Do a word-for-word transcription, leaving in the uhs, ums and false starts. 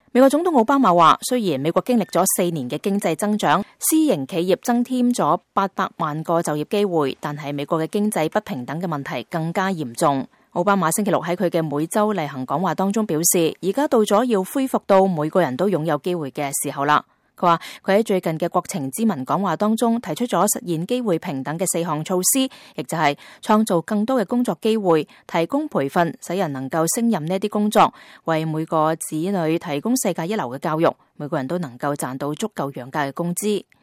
美國總統奧巴馬話，雖然美國經歷咗四年嘅經濟增長，私營企業增添咗八百萬個就業機會，但係美國嘅經濟不平等嘅問題更加嚴重。奧巴馬星期六喺佢嘅每週例行講話當中表示，而家到咗要恢復到每個人都擁有機會嘅時候啦。佢話佢喺最近嘅國情咨文講話當中提出咗實現機會平等嘅四項措施，亦就係創造更多嘅工作機會，提供培訓，使人能夠勝任呢啲工作，為每個子女提供世界一流嘅教育，每個人都能夠賺到足夠養家嘅工資。